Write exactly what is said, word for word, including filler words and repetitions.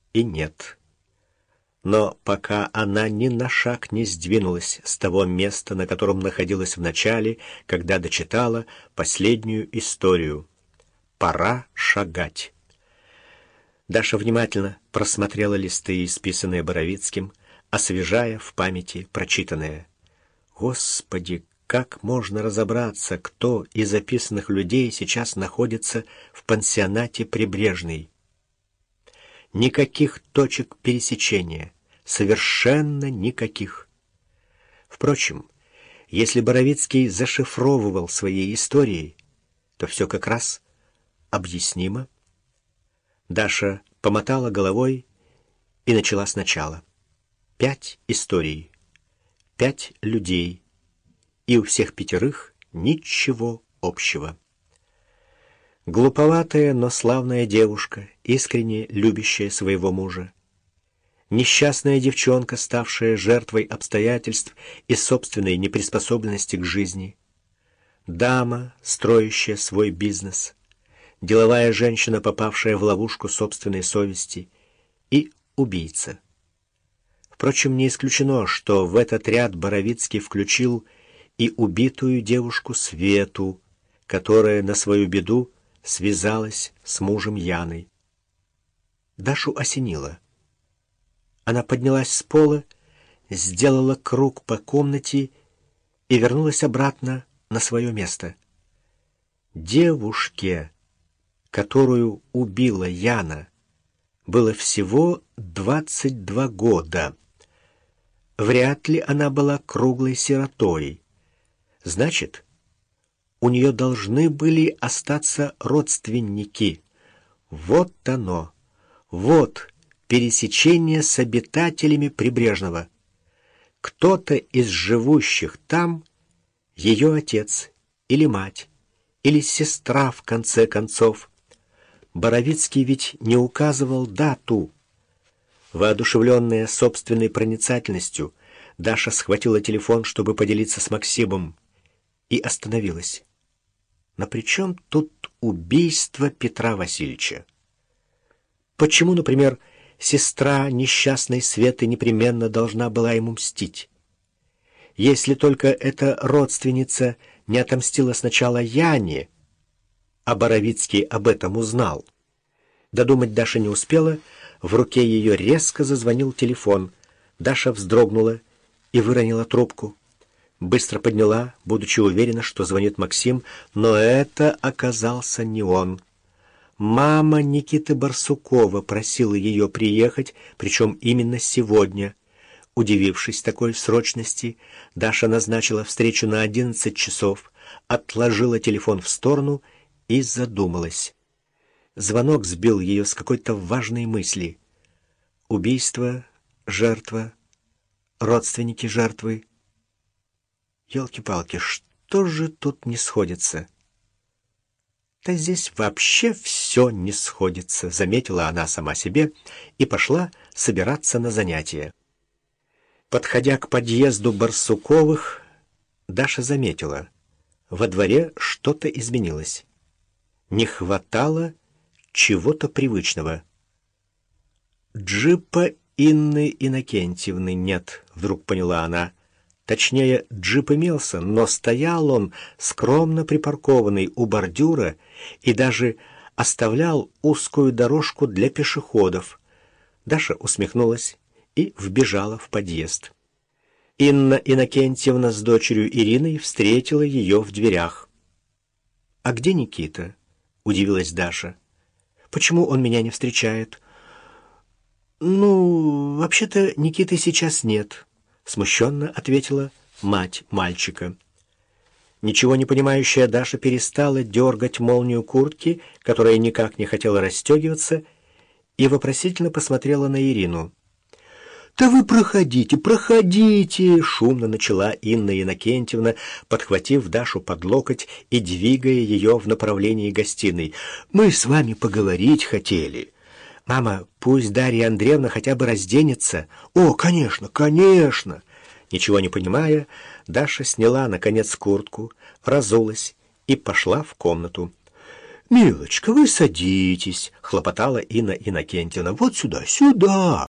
и нет. Но пока она ни на шаг не сдвинулась с того места, на котором находилась в начале, когда дочитала последнюю историю. Пора шагать. Даша внимательно просмотрела листы, исписанные Боровицким, освежая в памяти прочитанное. Господи, как можно разобраться, кто из записанных людей сейчас находится в пансионате «Прибрежный»? Никаких точек пересечения, совершенно никаких. Впрочем, если Боровицкий зашифровывал свои истории, то все как раз объяснимо. Даша помотала головой и начала сначала. Пять историй, пять людей, и у всех пятерых ничего общего. Глуповатая, но славная девушка, искренне любящая своего мужа. Несчастная девчонка, ставшая жертвой обстоятельств и собственной неприспособленности к жизни. Дама, строящая свой бизнес. Деловая женщина, попавшая в ловушку собственной совести. И убийца. Впрочем, не исключено, что в этот ряд Боровицкий включил и убитую девушку Свету, которая на свою беду связалась с мужем Яной. Дашу осенило. Она поднялась с пола, сделала круг по комнате и вернулась обратно на свое место. Девушке, которую убила Яна, было всего двадцать два года. Вряд ли она была круглой сиротой. Значит, у нее должны были остаться родственники. Вот оно, вот пересечение с обитателями Прибрежного. Кто-то из живущих там, ее отец или мать, или сестра, в конце концов. Боровицкий ведь не указывал дату. Воодушевленная собственной проницательностью, Даша схватила телефон, чтобы поделиться с Максимом, и остановилась. Но при чем тут убийство Петра Васильевича? Почему, например, сестра несчастной Светы непременно должна была ему мстить? Если только эта родственница не отомстила сначала Яне, а Боровицкий об этом узнал. Додумать Даша не успела, в руке ее резко зазвонил телефон. Даша вздрогнула и выронила трубку. Быстро подняла, будучи уверена, что звонит Максим, но это оказался не он. Мама Никиты Барсукова просила ее приехать, причем именно сегодня. Удивившись такой срочности, Даша назначила встречу на одиннадцать часов, отложила телефон в сторону и задумалась. Звонок сбил ее с какой-то важной мысли. Убийство, жертва, родственники жертвы. Ёлки-палки, что же тут не сходится? Да здесь вообще все не сходится, заметила она сама себе и пошла собираться на занятия. Подходя к подъезду Барсуковых, Даша заметила, во дворе что-то изменилось. Не хватало чего-то привычного. Джипа Инны Иннокентьевны нет, вдруг поняла она. Точнее, джип имелся, но стоял он скромно припаркованный у бордюра и даже оставлял узкую дорожку для пешеходов. Даша усмехнулась и вбежала в подъезд. Инна Иннокентьевна с дочерью Ириной встретила ее в дверях. «А где Никита?» — удивилась Даша. «Почему он меня не встречает?» «Ну, вообще-то Никиты сейчас нет», — смущенно ответила мать мальчика. Ничего не понимающая Даша перестала дергать молнию куртки, которая никак не хотела расстегиваться, и вопросительно посмотрела на Ирину. «Да вы проходите, проходите!» — шумно начала Инна Иннокентьевна, подхватив Дашу под локоть и двигая ее в направлении гостиной. «Мы с вами поговорить хотели. Мама, пусть Дарья Андреевна хотя бы разденется». «О, конечно, конечно!» Ничего не понимая, Даша сняла, наконец, куртку, разулась и пошла в комнату. «Милочка, вы садитесь», — хлопотала Инна Иннокентьевна. «Вот сюда, сюда».